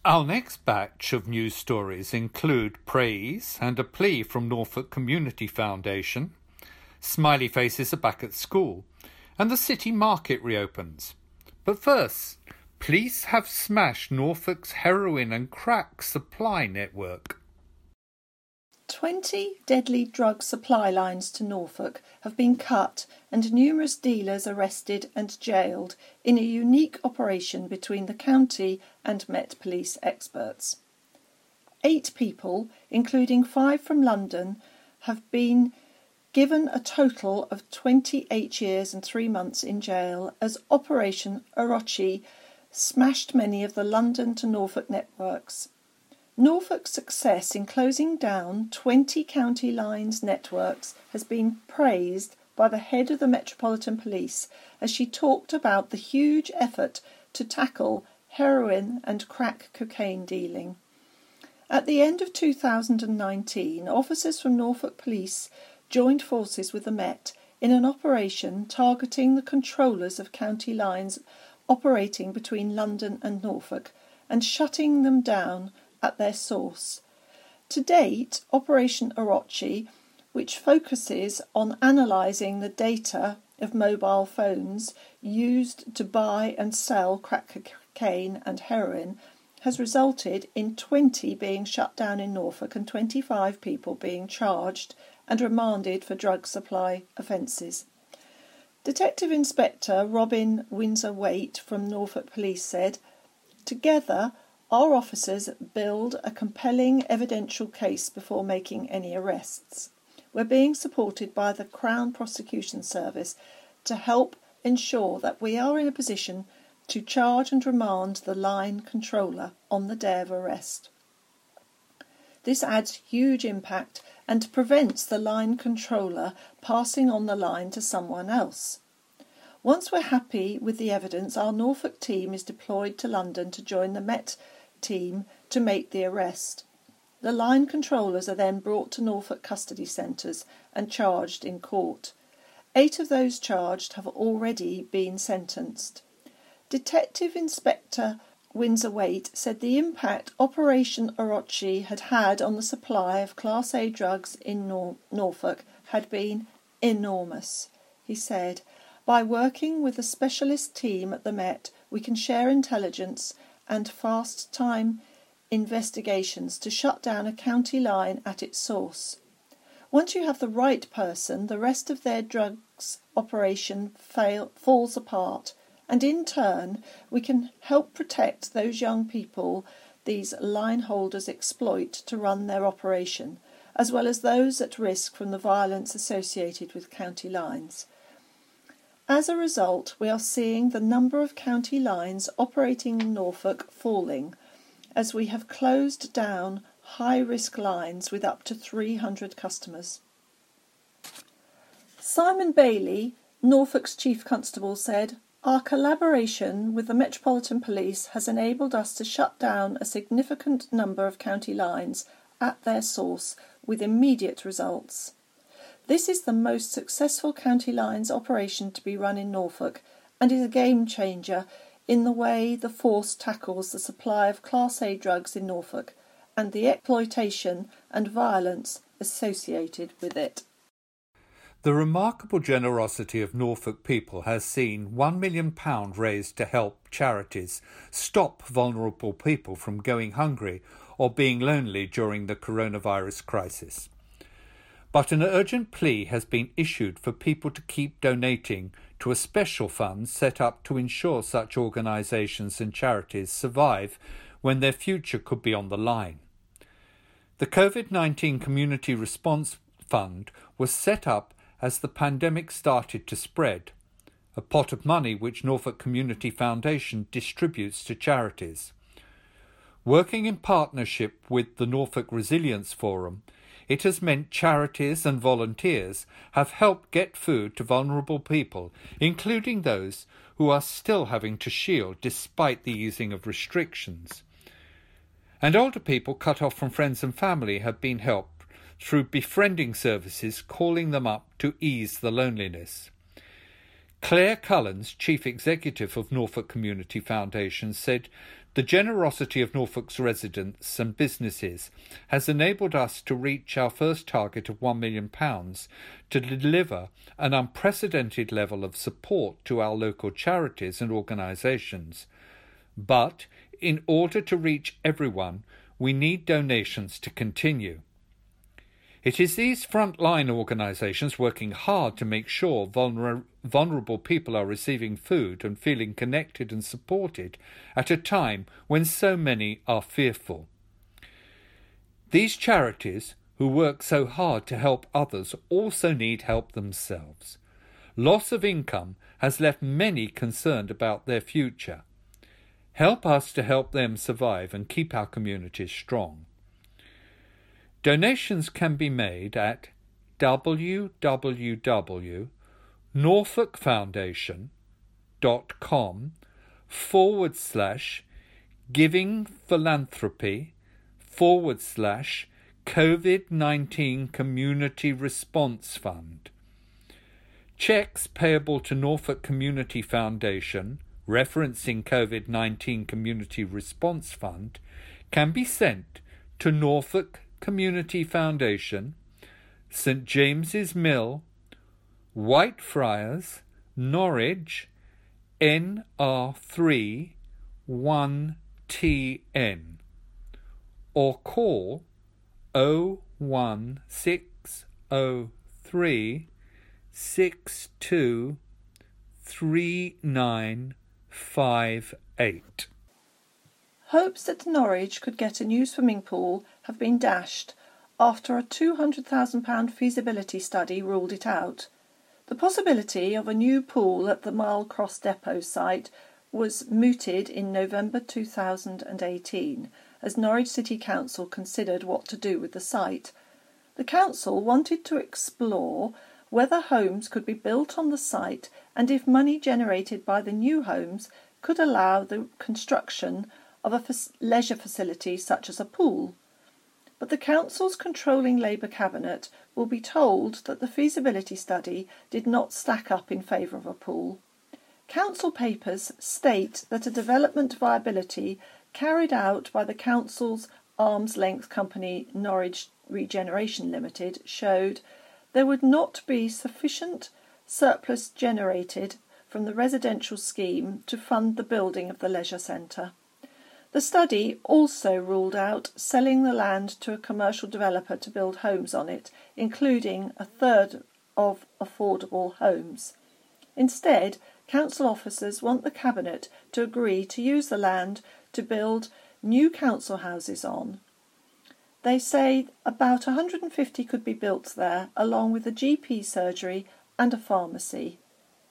Our next batch of news stories include praise and a plea from Norfolk Community Foundation, smiley faces are back at school, and the city market reopens. But first, police have smashed Norfolk's heroin and crack supply network. 20 deadly drug supply lines to Norfolk have been cut and numerous dealers arrested and jailed in a unique operation between the county and Met Police experts. 8 people, including 5 from London, have been given a total of 28 years and 3 months in jail as Operation Orochi smashed many of the London to Norfolk networks. Norfolk's success in closing down 20 county lines networks has been praised by the head of the Metropolitan Police as she talked about the huge effort to tackle heroin and crack cocaine dealing. At the end of 2019, officers from Norfolk Police joined forces with the Met in an operation targeting the controllers of county lines operating between London and Norfolk and shutting them down at their source. To date, Operation Orochi, which focuses on analysing the data of mobile phones used to buy and sell crack cocaine and heroin, has resulted in 20 being shut down in Norfolk and 25 people being charged and remanded for drug supply offences. Detective Inspector Robin Windsor-Waite from Norfolk Police said, "Together, our officers build a compelling evidential case before making any arrests. We're being supported by the Crown Prosecution Service to help ensure that we are in a position to charge and remand the line controller on the day of arrest. This adds huge impact and prevents the line controller passing on the line to someone else. Once we're happy with the evidence, our Norfolk team is deployed to London to join the Met team to make the arrest. The line controllers are then brought to Norfolk custody centres and charged in court. 8 of those charged have already been sentenced." Detective Inspector Windsor-Waite said the impact Operation Orochi had on the supply of Class A drugs in Norfolk had been enormous. He said, "By working with a specialist team at the Met, we can share intelligence and fast-time investigations to shut down a county line at its source. Once you have the right person, the rest of their drugs operation falls apart, and in turn we can help protect those young people these line holders exploit to run their operation, as well as those at risk from the violence associated with county lines. As a result, we are seeing the number of county lines operating in Norfolk falling, as we have closed down high-risk lines with up to 300 customers." Simon Bailey, Norfolk's Chief Constable, said, "Our collaboration with the Metropolitan Police has enabled us to shut down a significant number of county lines at their source with immediate results. This is the most successful county lines operation to be run in Norfolk and is a game changer in the way the force tackles the supply of Class A drugs in Norfolk and the exploitation and violence associated with it." The remarkable generosity of Norfolk people has seen £1 million raised to help charities stop vulnerable people from going hungry or being lonely during the coronavirus crisis. But an urgent plea has been issued for people to keep donating to a special fund set up to ensure such organisations and charities survive when their future could be on the line. The COVID-19 Community Response Fund was set up as the pandemic started to spread, a pot of money which Norfolk Community Foundation distributes to charities. Working in partnership with the Norfolk Resilience Forum, it has meant charities and volunteers have helped get food to vulnerable people, including those who are still having to shield despite the easing of restrictions. And older people cut off from friends and family have been helped through befriending services calling them up to ease the loneliness. Claire Cullens, Chief Executive of Norfolk Community Foundation, said, "The generosity of Norfolk's residents and businesses has enabled us to reach our first target of £1 million to deliver an unprecedented level of support to our local charities and organisations. But in order to reach everyone, we need donations to continue. It is these frontline organisations working hard to make sure vulnerable people are receiving food and feeling connected and supported at a time when so many are fearful. These charities, who work so hard to help others, also need help themselves. Loss of income has left many concerned about their future. Help us to help them survive and keep our communities strong." Donations can be made at www.norfolkfoundation.com/givingphilanthropy/COVID-19 Community Response Fund. Cheques payable to Norfolk Community Foundation, referencing COVID-19 Community Response Fund, can be sent to Norfolk Community Foundation, St James's Mill, Whitefriars, Norwich, NR3 1TN, or call 01603 623958. Hopes that Norwich could get a new swimming pool have been dashed after a £200,000 feasibility study ruled it out. The possibility of a new pool at the Mile Cross Depot site was mooted in November 2018 as Norwich City Council considered what to do with the site. The council wanted to explore whether homes could be built on the site and if money generated by the new homes could allow the construction of a leisure facility such as a pool. But the council's controlling Labour cabinet will be told that the feasibility study did not stack up in favour of a pool. Council papers state that a development viability carried out by the council's arm's-length company Norwich Regeneration Limited showed there would not be sufficient surplus generated from the residential scheme to fund the building of the leisure centre. The study also ruled out selling the land to a commercial developer to build homes on it, including a third of affordable homes. Instead, council officers want the cabinet to agree to use the land to build new council houses on. They say about 150 could be built there, along with a GP surgery and a pharmacy.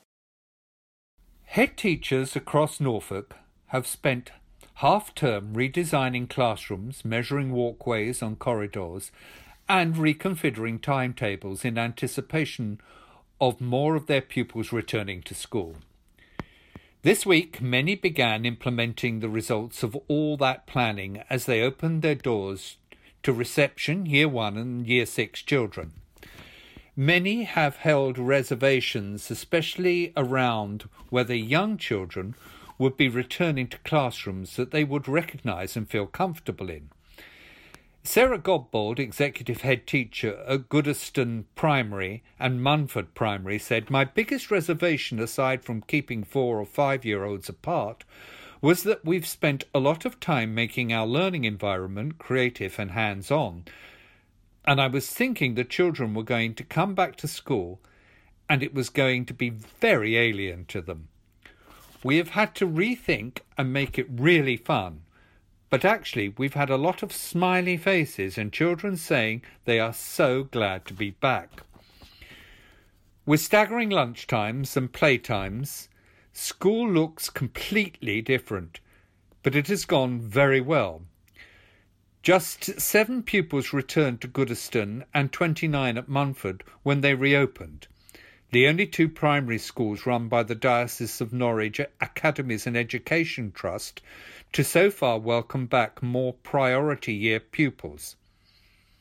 Head teachers across Norfolk have spent half-term redesigning classrooms, measuring walkways on corridors, and reconfiguring timetables in anticipation of more of their pupils returning to school. This week, many began implementing the results of all that planning as they opened their doors to reception Year 1 and Year 6 children. Many have held reservations, especially around whether young children would be returning to classrooms that they would recognise and feel comfortable in. Sarah Godbold, Executive Head Teacher at Goodaston Primary and Munford Primary, said, "My biggest reservation, aside from keeping 4 or 5-year-olds apart, was that we've spent a lot of time making our learning environment creative and hands-on. And I was thinking the children were going to come back to school and it was going to be very alien to them. We have had to rethink and make it really fun. But actually, we've had a lot of smiley faces and children saying they are so glad to be back." With staggering lunchtimes and playtimes, school looks completely different, but it has gone very well. Just 7 pupils returned to Goodaston and 29 at Munford when they reopened. The only 2 primary schools run by the Diocese of Norwich Academies and Education Trust to so far welcome back more priority year pupils.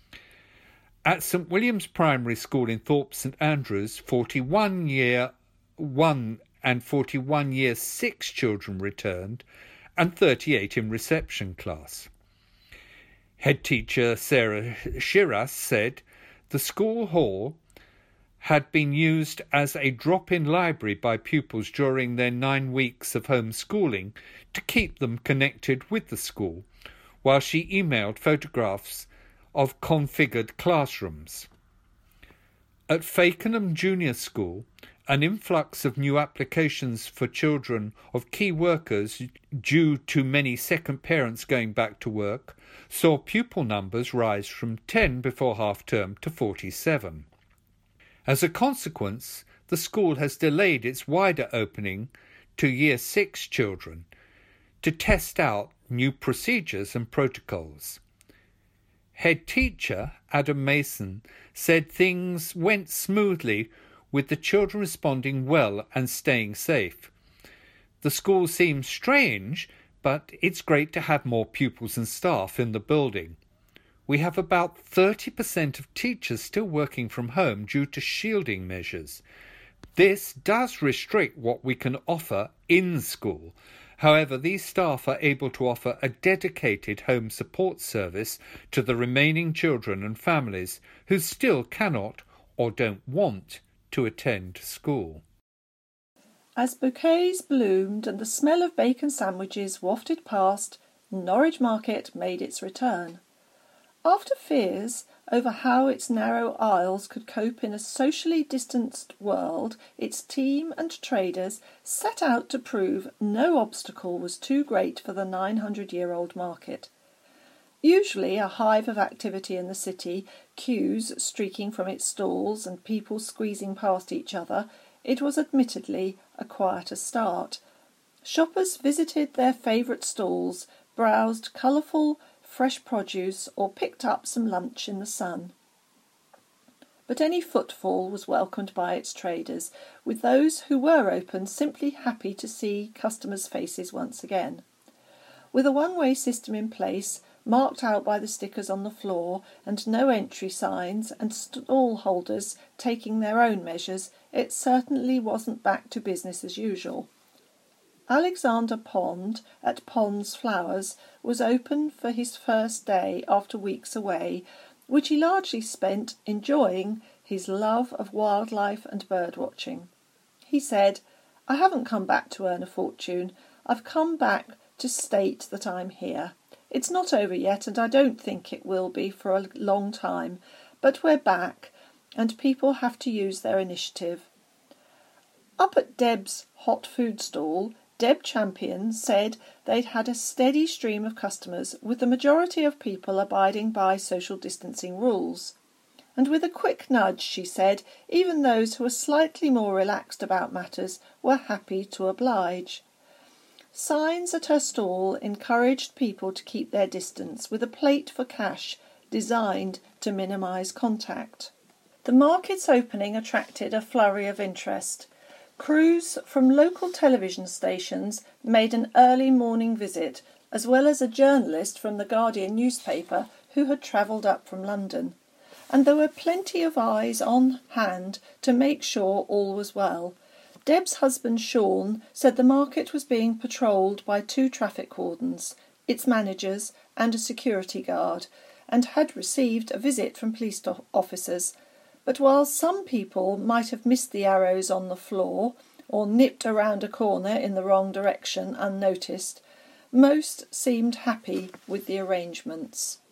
At St William's Primary School in Thorpe St Andrews, 41 Year 1 and 41 Year 6 children returned, and 38 in reception class. Head teacher Sarah Shiras said the school hall had been used as a drop-in library by pupils during their 9 weeks of homeschooling to keep them connected with the school, while she emailed photographs of configured classrooms. At Fakenham Junior School, an influx of new applications for children of key workers due to many second parents going back to work saw pupil numbers rise from 10 before half-term to 47. As a consequence, the school has delayed its wider opening to Year 6 children to test out new procedures and protocols. Head teacher Adam Mason said things went smoothly with the children responding well and staying safe. The school seems strange, but it's great to have more pupils and staff in the building. We have about 30% of teachers still working from home due to shielding measures. This does restrict what we can offer in school. However, these staff are able to offer a dedicated home support service to the remaining children and families who still cannot or don't want to attend school. As bouquets bloomed and the smell of bacon sandwiches wafted past, Norwich Market made its return. After fears over how its narrow aisles could cope in a socially distanced world, its team and traders set out to prove no obstacle was too great for the 900-year-old market. Usually a hive of activity in the city, queues streaking from its stalls and people squeezing past each other, it was admittedly a quieter start. Shoppers visited their favourite stalls, browsed colourful fresh produce or picked up some lunch in the sun. But any footfall was welcomed by its traders, with those who were open simply happy to see customers' faces once again. With a one-way system in place, marked out by the stickers on the floor, and no entry signs, and stall holders taking their own measures, it certainly wasn't back to business as usual. Alexander Pond at Pond's Flowers was open for his first day after weeks away, which he largely spent enjoying his love of wildlife and birdwatching. He said, "I haven't come back to earn a fortune. I've come back to state that I'm here. It's not over yet, and I don't think it will be for a long time, but we're back, and people have to use their initiative." Up at Deb's hot food stall, Deb Champion said they'd had a steady stream of customers, with the majority of people abiding by social distancing rules. And with a quick nudge, she said, even those who were slightly more relaxed about matters were happy to oblige. Signs at her stall encouraged people to keep their distance, with a plate for cash designed to minimise contact. The market's opening attracted a flurry of interest. Crews from local television stations made an early morning visit, as well as a journalist from the Guardian newspaper who had travelled up from London. And there were plenty of eyes on hand to make sure all was well. Deb's husband Sean said the market was being patrolled by 2 traffic wardens, its managers and a security guard, and had received a visit from police officers. But while some people might have missed the arrows on the floor or nipped around a corner in the wrong direction unnoticed, most seemed happy with the arrangements.